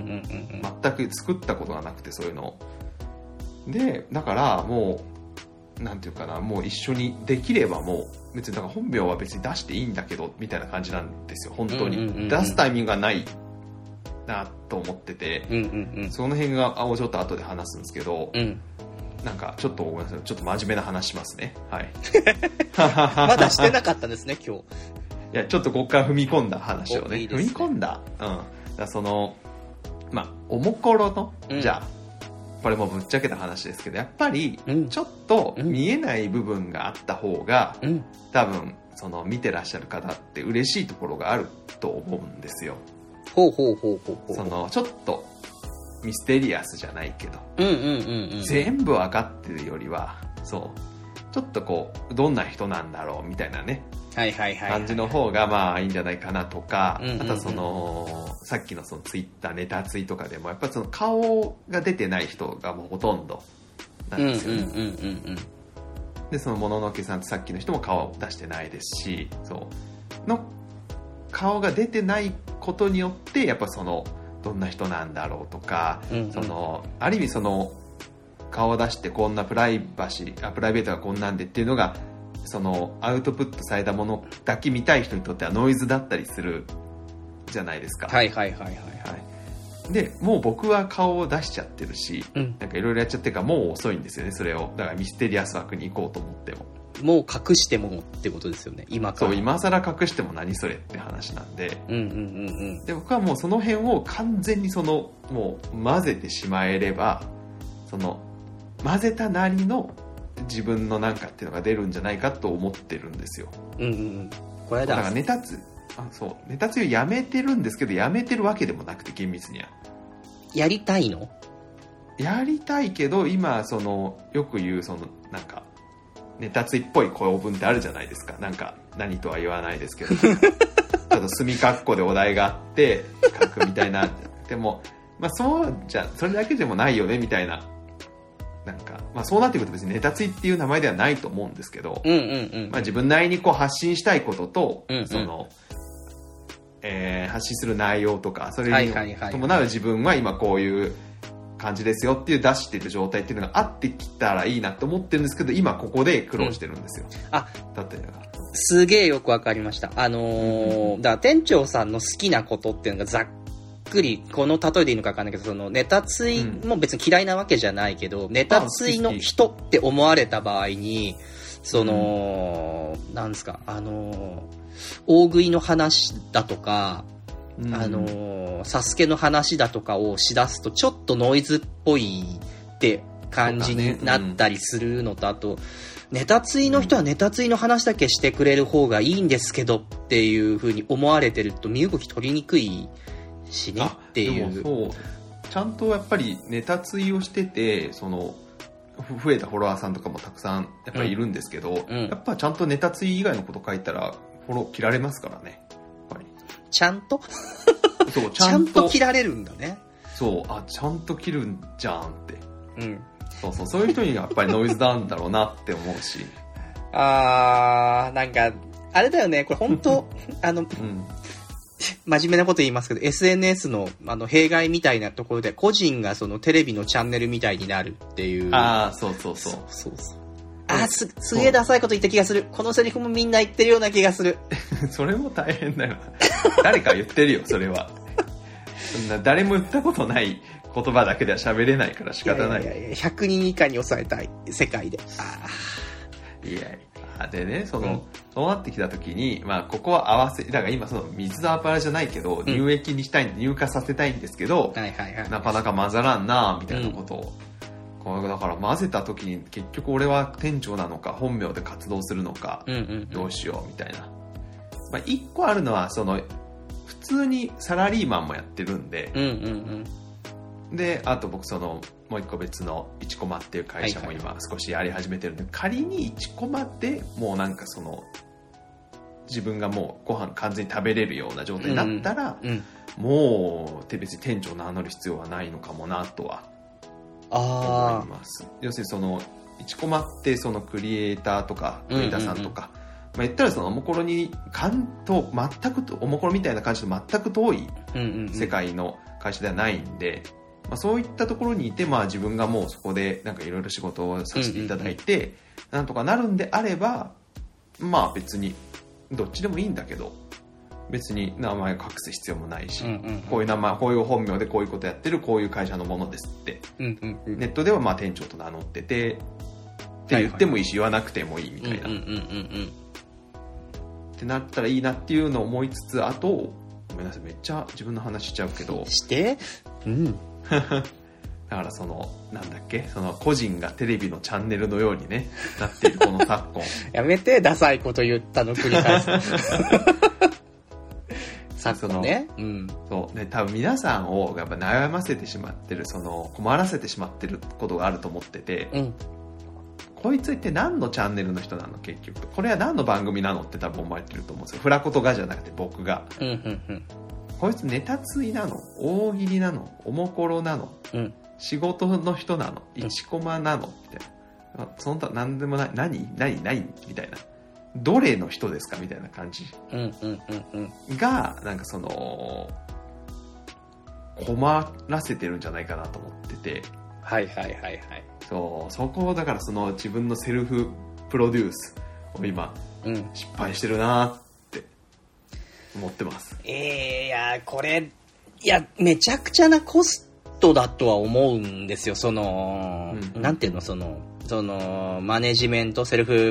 全く作ったことがなくてそういうのでだからもうなんていうかなもう一緒にできればもう別にだから本名は別に出していいんだけどみたいな感じなんですよ本当に、うんうんうんうん、出すタイミングがないなと思ってて、うんうんうん、その辺がちょっと後で話すんですけど、うん、なんかちょっとごめんなさいちょっと真面目な話しますねはいまだしてなかったですね今日。 いやちょっとここから踏み込んだ話をねいいですね踏み込んだ、うん、だそのまあおもころの、うん、じゃあこれもぶっちゃけた話ですけどやっぱりちょっと見えない部分があった方が、うん、多分その見てらっしゃる方って嬉しいところがあると思うんですよ。 ほうほうほうほうほう。 そのちょっとミステリアスじゃないけど、 うんうんうんうん、 全部わかってるよりはそうちょっとこうどんな人なんだろうみたいなね、 はいはいはいはい、 感じの方がまあいいんじゃないかなとか、うんうんうん、あとはそのさっきのそのツイッターネタツイとかでもやっぱりその顔が出てない人がもうほとんどなんですよね、うんうんうんうん、でそのもののけさんってさっきの人も顔を出してないですしそうの顔が出てないことによってやっぱそのどんな人なんだろうとか、うんうん、そのある意味その顔を出してこんなプライバシーあプライベートがこんなんでっていうのがそのアウトプットされたものだけ見たい人にとってはノイズだったりするじゃないですか。 はいはいはいはい、はい、 でもう僕は顔を出しちゃってるし、うん、なんかいろいろやっちゃってるからもう遅いんですよねそれをだからミステリアス枠に行こうと思ってももう隠してもってことですよね、今から。 そう、今更隠しても何それって話なんで、 うんうんうんうん、 で僕はもうその辺を完全にそのもう混ぜてしまえれば、その混ぜたなりの自分のなんかっていうのが出るんじゃないかと思ってるんですよ。 うんうんうん。これだ。 だからネタつあそうネタついをやめてるんですけど、やめてるわけでもなくて、厳密にはやりたいの？ やりたいけど、今そのよく言うそのなんかネタついっぽい構文ってあるじゃないですか。なんか何とは言わないですけどちょっと墨括弧でお題があって書くみたいなでもまあそうじゃそれだけでもないよねみたいな、なんかまあそうなってくると別にネタついっていう名前ではないと思うんですけど、 うんうんうん、 まあ自分なりにこう発信したいことと、 うんうん、 その、えー、発信する内容とかそれに伴う自分は今こういう感じですよっていう出してる状態っていうのがあってきたらいいなと思ってるんですけど、今ここで苦労してるんですよ。うん、 あ、 だってすげえよくわかりました。あのーうん、だから店長さんの好きなことっていうのがざっくりこの例えでいいのかわかんないけど、そのネタついも別に嫌いなわけじゃないけど、うん、ネタついの人って思われた場合にその、うん、なんですか、あのー、大食いの話だとか、うん、あのサスケの話だとかをしだすとちょっとノイズっぽいって感じになったりするのと、あとネタついの人はネタついの話だけしてくれる方がいいんですけどっていう風に思われてると身動き取りにくいしねっていう。 でもそうちゃんとやっぱりネタついをしてて、その増えたフォロワーさんとかもたくさんやっぱりいるんですけど、うん、やっぱちゃんとネタつい以外のこと書いたらフォロー切られますからね。 ちゃんとそうちゃんと切られるんだね。 そう、あ、ちゃんと切るんじゃんって。 うん。 そうそう、そういう人にやっぱりノイズなんだろうなって思うし。 あー、なんか、あれだよね、これ本当あの、うん、真面目なこと言いますけど、エスエヌエス の、あの、弊害みたいなところで、個人がそのテレビのチャンネルみたいになるっていう。 あー、そうそうそう。 そうそうそう。あー、す、すげえダサいこと言った気がする。このセリフもみんな言ってるような気がする。 それも大変だよ。誰か言ってるよ、それは。そんな誰も言ったことない言葉だけでは喋れないから仕方ない。 いやいやいや、ひゃくにん以下に抑えたい、世界で。 あいやいや。でね、その、うん、そうなってきた時に、まあ、ここは合わせ、だから今その水とアパラじゃないけど、乳液にしたいんで、乳化させたいんですけど、 はいはいはい、 なかなか混ざらんなみたいなことを。うん、だから混ぜた時に結局俺は店長なのか本名で活動するのかどうしようみたいな、まあ、一個あるのはその普通にサラリーマンもやってるんで、 うんうんうん、であと僕そのもう一個別のいちコマっていう会社も今少しやり始めてるんで、はいはい、仮にいちコマでもうなんかその自分がもうご飯完全に食べれるような状態になったら、 うんうん、 もう別に店長名乗る必要はないのかもなとは思います。要するにそのいちコマってそのクリエイターとかクリエイターさんとか、うんうんうん、まあ、言ったらそのおもころに関と全くおもころみたいな感じと全く遠い世界の会社ではないんで、まあ、そういったところにいて、まあ、自分がもうそこでなんかいろいろ仕事をさせていただいて、うんうんうん、なんとかなるんであれば、まあ別にどっちでもいいんだけど、別に名前を隠す必要もないし、うんうんうん、こういう名前、こういう本名でこういうことやってるこういう会社のものですって、 うんうんうん、 ネットではまあ店長と名乗っててって言ってもいいし、言わなくてもいいみたいな、 うんうんうんうん、 ってなったらいいなっていうのを思いつつ、あとごめんなさい、めっちゃ自分の話しちゃうけどしてうんだからそのなんだっけ、その個人がテレビのチャンネルのようにねなっているこの昨今やめてダサいこと言ったの繰り返す昨今ね、 うん、そうね、多分皆さんをやっぱ悩ませてしまってる、その困らせてしまってることがあると思ってて、 うん、 こいつって何のチャンネルの人なの、結局これは何の番組なのって多分思われてると思うんですよ。フラコとがじゃなくて僕が、 うんうんうん、 こいつネタついなの、大喜利なの、おもころなの、 うん、 仕事の人なの、いちコマなのみたいな、そんな何でもない、何何何みたいな、どれの人ですかみたいな感じがなんかその困らせてるんじゃないかなと思ってて、 はいはいはいはい、 そうそこをだからその自分のセルフプロデュースを今、うん、失敗してるなって思ってます。 えー、いやこれいやめちゃくちゃなコストだとは思うんですよ。その、うん、なんていうの、そのそのマネジメント、セルフ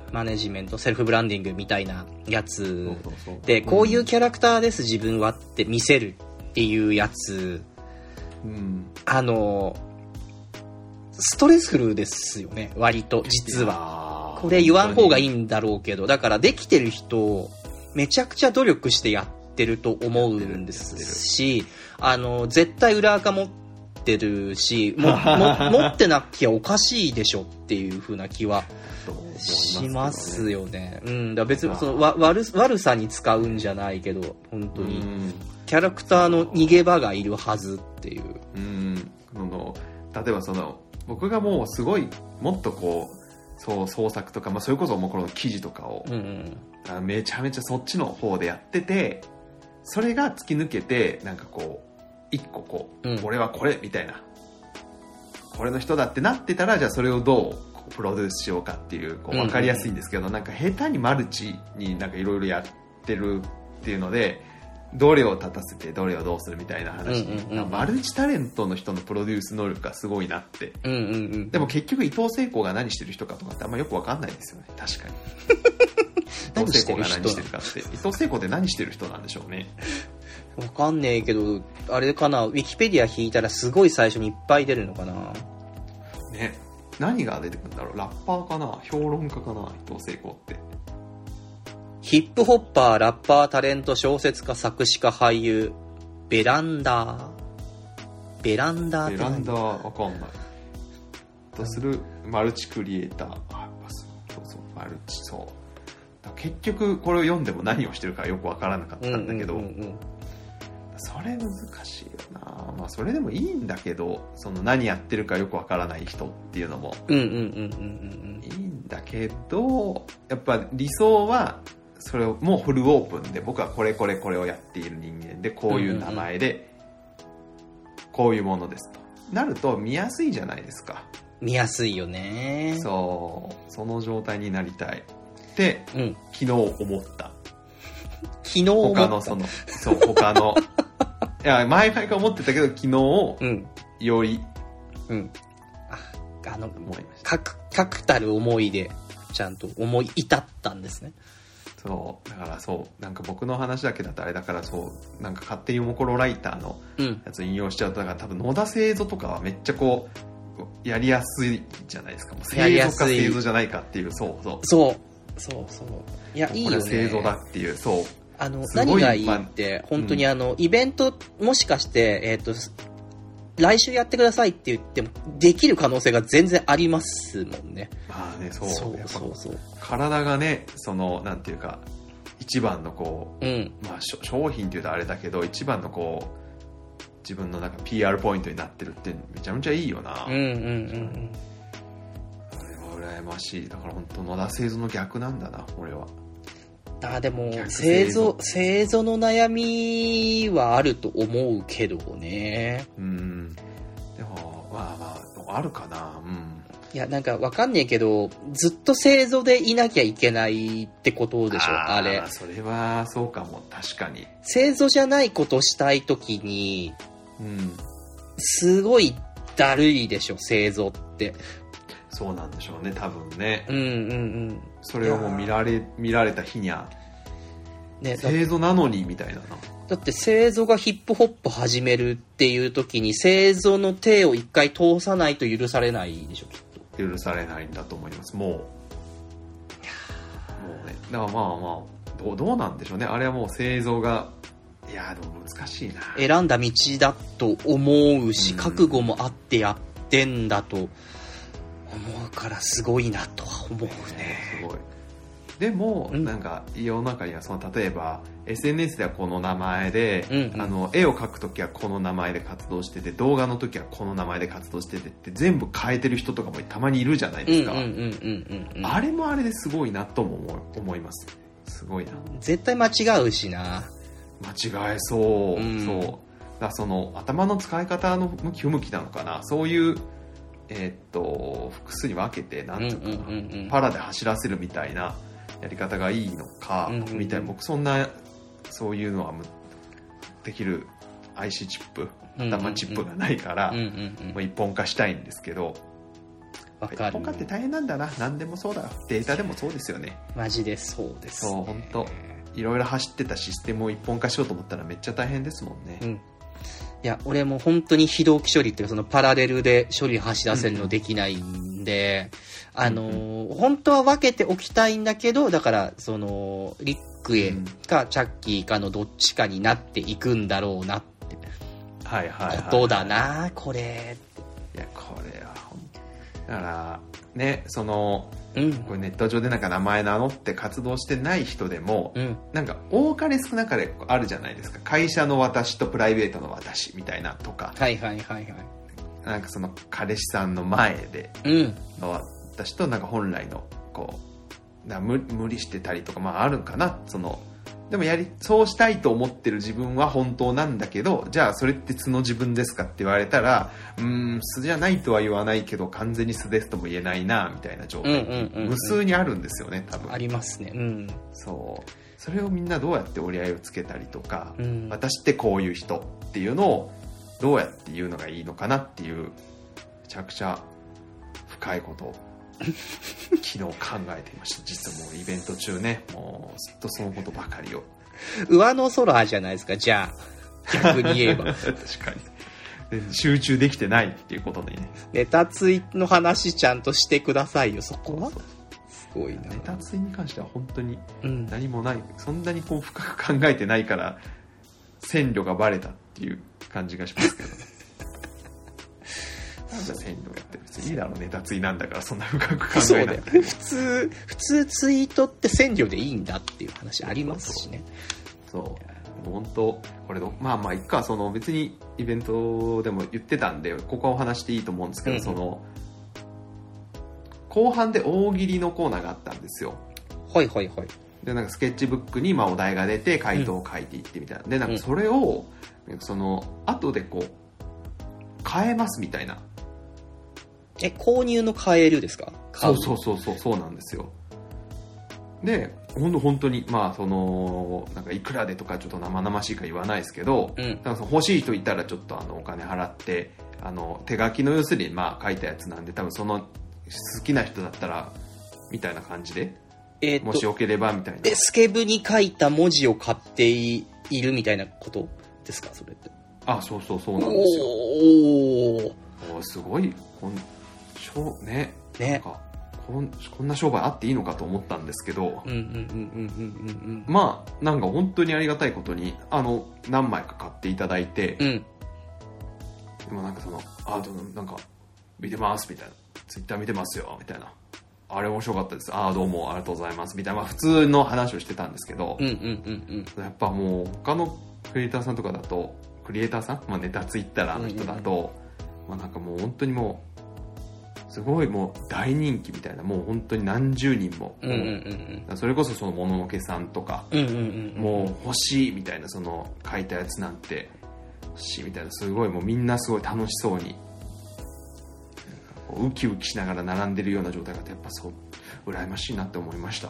マネジメント、セルフブランディングみたいなやつで、こういうキャラクターです自分はって見せるっていうやつ、うん、あのストレスフルですよね、割と実は。これ言わん方がいいんだろうけど、だからできてる人めちゃくちゃ努力してやってると思うんですし、あの絶対裏垢持ってるし、もも持ってなきゃおかしいでしょっていう風な気はしますよね。うん、だ別にそのわ 悪, 悪さに使うんじゃないけど、本当にキャラクターの逃げ場がいるはずっていう。 うん、あの例えばその僕がもうすごいもっとこうそう創作とか、まあ、それこそもうこの記事とかを、うんうん、めちゃめちゃそっちの方でやってて、それが突き抜けてなんかこう一個こう、うん、俺はこれみたいな、これの人だってなってたら、じゃあそれをどうプロデュースしようかっていう、こう分かりやすいんですけど、うんうんうん、なんか下手にマルチになんかいろいろやってるっていうので、どれを立たせてどれをどうするみたいな話、うんうんうん、マルチタレントの人のプロデュース能力がすごいなって、うんうんうん、でも結局伊藤聖子が何してる人かとかってあんまよく分かんないですよね。確かに伊藤聖子が何してるかって、伊藤聖子って何してる人なんでしょうね。 わかんねえけど、あれかな、ウィキペディア引いたらすごい最初にいっぱい出るのかな。 ね、何が出てくるんだろう。ラッパーかな、評論家かな、伊藤聖子って。 ヒップホッパー、ラッパー、タレント、小説家、作詞家、俳優、ベランダー。ベランダーってベランダーわかんない。とするマルチクリエイター。あ、そうそう、マルチ、そう。結局これを読んでも何をしてるかよくわからなかったんだけど、うんうんうんうん、それ難しいよな。まあそれでもいいんだけど、その何やってるかよくわからない人っていうのもいいんだけど、やっぱ理想はそれをもうフルオープンで、僕はこれこれこれをやっている人間で、こういう名前でこういうものですとなると見やすいじゃないですか。 見やすいよね。 そう、その状態になりたいって、うん、昨日思った。 昨日思った。 他のその、そう、他の。いや、前々から思ってたけど、昨日、うん、より、 うん。あ、あの、確、確たる思いで、ちゃんと思い至ったんですね。 そう、だからそう、なんか僕の話だけだとあれだから、そう、なんか勝手におもころライターのやつ引用しちゃうと、だから多分野田製造とかはめっちゃこう、やりやすいじゃないですか。もう製造か製造じゃないかっていう、そうそう。 そう。そうそう。いや、いいよね。これ製造だっていう、そう。 あの、何がいいって、本当にあの、うん、イベント、もしかして、えっと、来週やってくださいって言っても、できる可能性が全然ありますもんね。 まあね、そう。 そうそうそう。 体がね、その、なんていうか、一番のこう、うん、まあ、商品っていうとあれだけど、一番のこう、自分のなんか ピーアール ポイントになってるってめちゃめちゃいいよな。 うんうんうんうん。 俺は羨ましい。だから本当野田製造の逆なんだな、俺は。 あ、でも製造製造の悩みはあると思うけどね。 うん。でもまあまああるかな。うん。 いやなんかわかんねえけど、ずっと製造でいなきゃいけないってことでしょ、あ, あれ。 それはそうかも、確かに。 製造じゃないことしたいときに、うん、すごいだるいでしょ、製造って。 そうなんでしょうね、多分ね。 うんうんうん。 それをもう見られ見られた日にゃ、ね、製造なのにみたいなな。 だって製造がヒップホップ始めるっていう時に製造の手を一回通さないと許されないでしょ、きっと。 許されないんだと思います。もうもうね、だからまあまあどうどうなんでしょうね。あれはもう製造が、いやでも難しいな。 選んだ道だと思うし、うん、覚悟もあってやってんだと思うからすごいなとは思うね。 すごい。でも、うん、なんか世の中にはその例えば エスエヌエス ではこの名前で、うんうん、あの絵を描くときはこの名前で活動してて、動画のときはこの名前で活動しててって全部変えてる人とかもたまにいるじゃないですか。あれもあれですごいなとも思います。すごいな。 絶対間違うしな。 間違えそう。うん、そう。だからその頭の使い方の向き不向きなのかな。そういうえー、っと複数に分けてなんていうかな、うんうんうんうん、パラで走らせるみたいなやり方がいいのか、うんうんうん、みたいな。僕そんなそういうのはできる アイシー チップ、頭チップがないから、うんうんうん、もう一本化したいんですけど、 わかる。 ペット可って大変なんだな。何でもそうだ。データでもそうですよね。 マジでそうです、ね。 そう、本当いろいろ走ってたシステムを一本化しようと思ったらめっちゃ大変ですもんね。 うん。いや、俺も本当に非同期処理っていうか、そのパラレルで処理走らせるのできないんで、うん、あの、うん、本当は分けておきたいんだけど、だから、その、リックエかチャッキーかのどっちかになっていくんだろうなって。 はいはいはい、はい。 ことだな、これ。 いや、これは、だから、ね、その、 うん、 これネット上でなんか名前名乗って活動してない人でも、うん、なんか多かれ少なかれあるじゃないですか。会社の私とプライベートの私みたいなとか、 はいはいはいはい、 なんかその彼氏さんの前での私となんか本来のこうな 無, 無理してたりとか、まああるんかな。そのでもやりそうしたいと思ってる自分は本当なんだけど、じゃあそれって素の自分ですかって言われたら、うーん素じゃないとは言わないけど完全に素ですとも言えないなみたいな状態、うんうんうんうん、無数にあるんですよね多分。 ありますね。うん。 そうそれをみんなどうやって折り合いをつけたりとか、 うん、 私ってこういう人っていうのをどうやって言うのがいいのかなっていうめちゃくちゃ深いことを昨日考えていました。実はもうイベント中ね、もうずっとそのことばかりを。 上の空じゃないですか、じゃあ逆に言えば確かに集中できてないっていうことでね。 ネタついの話ちゃんとしてくださいよ、そこは。そうそうすごいな。 ネタついに関しては本当に何もない、うん、そんなにこう深く考えてないから線路がバレたっていう感じがしますけどね。なんだ線路やって別にいいだろう、ネタついなんだからそんな深く考えない。 普通普通ツイートって線量でいいんだっていう話ありますしね。 そうそう本当これまあまあいっか、その別にイベントでも言ってたんでここはお話していいと思うんですけど、うん、その後半で大喜利のコーナーがあったんですよ。 はいはいはい。 でなんかスケッチブックにまあお題が出て回答を書いていってみたいな、うん、でなんかそれをその後でこう変えますみたいな。 え、購入の変えるですか？ そうそうそうそうそうなんですよ。で本当本当にまあそのなんかいくらでとかちょっと生々しいか言わないですけど、 うん、 だからその欲しい人いたらちょっとあのお金払ってあの手書きの要するにまあ書いたやつなんで多分その好きな人だったらみたいな感じで、えー、もしよければみたいな。 でスケブに書いた文字を買っているみたいなことですかそれって？ あ、そうそうそうなんですよ。おおすごいこんしょねねなんかこんこんな商売あっていいのかと思ったんですけど、 うんうんうんうんうんうんまあなんか本当にありがたいことにあの何枚か買っていただいて、 うん、 でもなんかそのあなんか見てますみたいな、ツイッター見てますよみたいな、あれ面白かったです、ああどうもありがとうございますみたいな、まあ、普通の話をしてたんですけど、 うんうんうんうん、 やっぱもう他のクリエイターさんとかだとクリエイターさん、まあ、ネタツイッターの人だと、うんうんうんまあ、なんかもう本当にもうすごいもう大人気みたいな、もう本当に何十人も、 うんうんうんうん、 それこそそのもののけさんとか、 うんうんうんうん、 もう欲しいみたいな、その書いたやつなんて欲しいみたいな、すごいもうみんなすごい楽しそうにウキウキしながら並んでるような状態があって、やっぱそう羨ましいなって思いました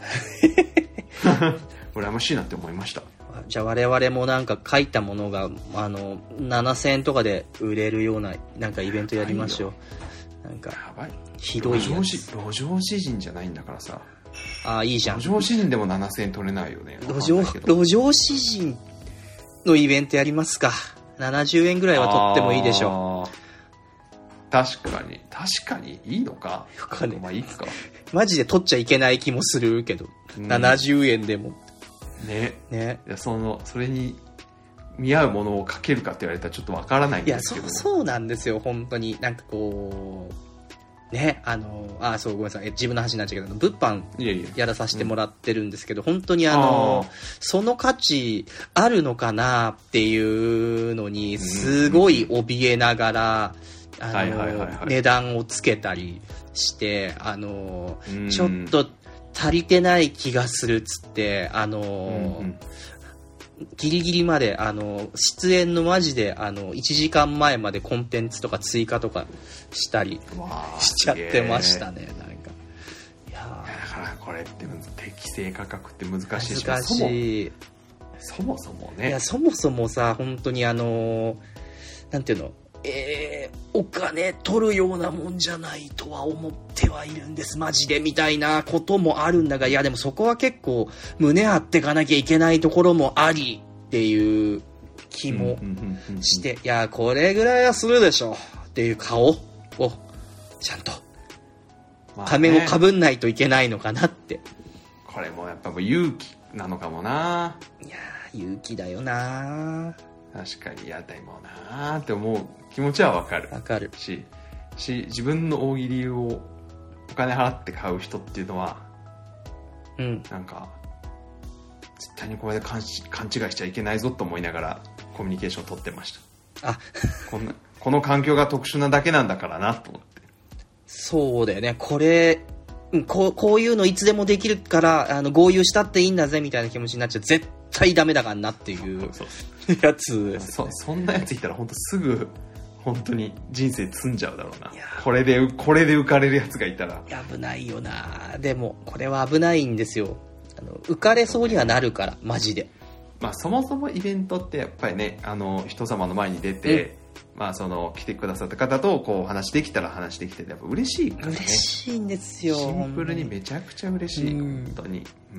羨ましいなって思いました。 じゃあ我々もなんか書いたものがあのななせんえんとかで売れるようななんかイベントやりましょう。なんかやばい、 ひどいやつ。 路上詩人じゃないんだからさ。 ああいいじゃん。 路上詩人でもななせんえん取れないよね。 路上路上詩人のイベントやりますか。ななじゅうえんぐらいは取ってもいいでしょう。確かに確かにいいのか。 かね、 まあいいか。 マジで取っちゃいけない気もするけど、うん、ななじゅうえんでもねね。 いやそのそれに見合うものをかけるかって言われたらちょっとわからないんですけど。 いやそうそうなんですよ本当に。なんかこうねあのあそうごめんなさい自分の話になっちゃうけど物販やらさせてもらってるんですけど、いやいや、うん、本当にあのあその価値あるのかなっていうのにすごい怯えながら、あの、はいはいはいはい、値段をつけたりしてあのちょっと足りてない気がするっつってあの、うんうんギリギリまであの出演のマジであのいちじかんまえまでコンテンツとか追加とかしたりしちゃってましたね。なんかいやだからこれって適正価格って難しいし、 難しい。 そもそもねいやそもそもさ本当にあのなんていうの、えお金取るようなもんじゃないとは思ってはいるんですマジでみたいなこともあるんだが、いやでもそこは結構胸張っていかなきゃいけないところもありっていう気もして、いやこれぐらいはするでしょっていう顔をちゃんと仮面をかぶんないといけないのかなって、 まあね、これもやっぱ勇気なのかもな。 いや勇気だよな。 確かに、いやでもなーって思う気持ちはわかる。 わかるし、し自分の大喜利をお金払って買う人っていうのは、 うん、 なんか絶対にこれで勘違いしちゃいけないぞと思いながらコミュニケーションを取ってました。 あこんなこの環境が特殊なだけなんだからなと思って。 そうだよね。これこう、こういうのいつでもできるからあの合流したっていいんだぜみたいな気持ちになっちゃう。絶対ダメだからなっていうやつ。 そ, そんなやついたら本当すぐ本当に人生積んじゃうだろうな。これでこれで浮かれるやつがいたら危ないよな。でもこれは危ないんですよ。あの浮かれそうにはなるからマジで。 まあそもそもイベントってやっぱりね、あの人様の前に出て、うんまあ、その来てくださった方とこう話できたら話できてやっぱ嬉しいからね。 嬉しいんですよ。 シンプルにめちゃくちゃ嬉しい、うん、本当に、うん、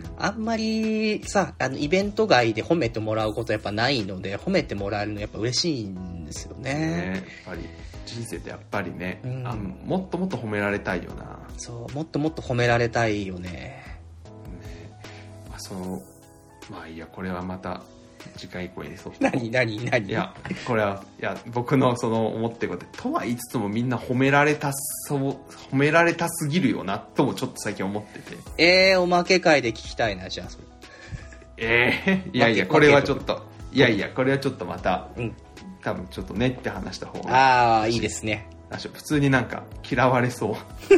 あんまりさあのイベント外で褒めてもらうことやっぱないので、褒めてもらえるのやっぱ嬉しいんですよね。 ねやっぱり人生ってやっぱりね、うん、あもっともっと褒められたいよな。 そうもっともっと褒められたいよね。 ねまあそのまあいいやこれはまた次回以降にそう何何何いやこれはいや僕のその思ってることとは言いつつもみんな褒められたそう褒められたすぎるよなともちょっと最近思ってて。 えー、おまけ会で聞きたいなじゃあそれ。 えー、いやいやこれはちょっといやいやこれはちょっとまた、うん、多分ちょっとねって話した方がああいいですね。 普通になんか嫌われそう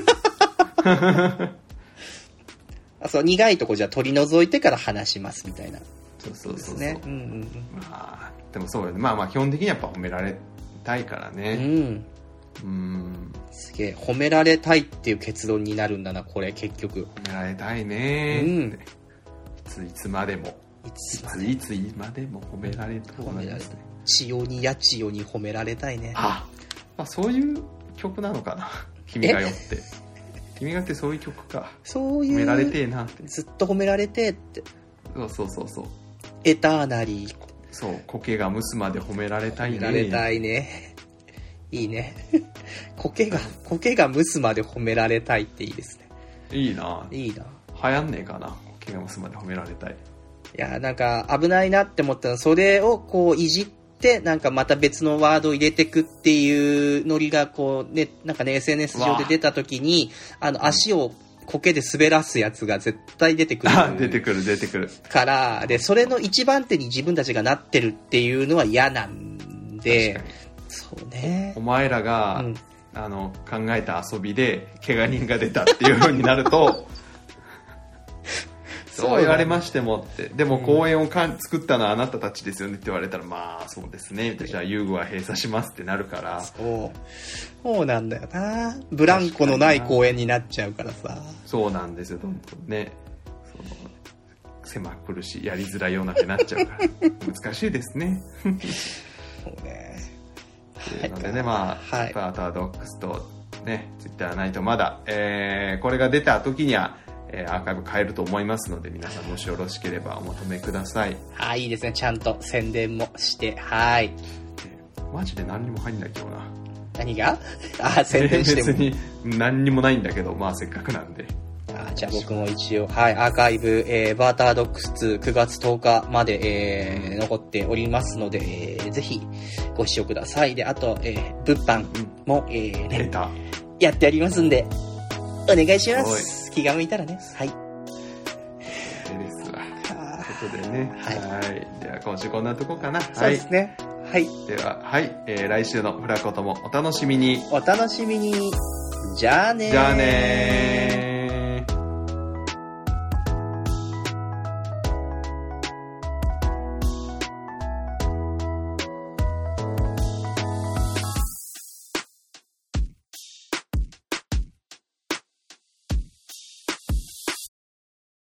あそう苦いとこじゃ取り除いてから話しますみたいな。 そうそうそうそう、 ねうんうんうんまあ、でもそうよね。まあまあ基本的にやっぱ褒められたいからね。 うんうんすげえ褒められたいっていう結論になるんだなこれ結局。 褒められたいね、うん、いついつまでもいつまでいついつまでも褒められたい。 褒められたい。千代にや千代に褒められたいね。 あ、まあ、そういう曲なのかな君がよって君がってそういう曲か。 そういう褒められてえなってずっと褒められてってそうそうそうそうエターナリーそう苔が蒸すまで褒められたいね。 褒められたいね。いいね苔が苔が蒸すまで褒められたいっていいですね。 いいないいな。 流行んねえかな苔が蒸すまで褒められたい。 いやなんか危ないなって思ったらそれをこういじってなんかまた別のワードを入れてくっていうノリがこうねなんかね エスエヌエス 上で出た時にあの足を苔で滑らすやつが絶対出てくる出てくる出てくるからでそれの一番手に自分たちがなってるっていうのは嫌なんでそうねお前らが、うん、あの考えた遊びで怪我人が出たっていう風になるとそう言われましてもってでも公園をかん作ったのはあなたたちですよねって言われたらまあそうですねじゃあ遊具は閉鎖しますってなるからそうそうなんだよな。ブランコのない公園になっちゃうからさ。 そうなんですよどんどんねその狭苦しいやりづらいようなってなっちゃうから難しいですねそうねなのでねまあ、はい、パータードックスとねツイッターないとまだ、えー、これが出た時にはえー、アーカイブ変えると思いますので皆さんもしよろしければお求めください。 はい、いいですね。ちゃんと宣伝もしてはい、 えー、マジで何にも入んないけどな。 何があ宣伝しても別に何にもないんだけどまあせっかくなんであじゃあ僕も一応はいアーカイブ、えー、バータードックスツー くがつとおかまで、えー、残っておりますので、えー、ぜひご視聴ください。であと、えー、物販も、うん、えーね、やってありますんでお願いします。気が向いたらね。はい。 えですわ。ということでね。はい。はいでは今週こんなとこかな。 そうですね。はい。 でははい、えー、来週のフラコトもお楽しみに。 お楽しみに。じゃあねー。 じゃあねー。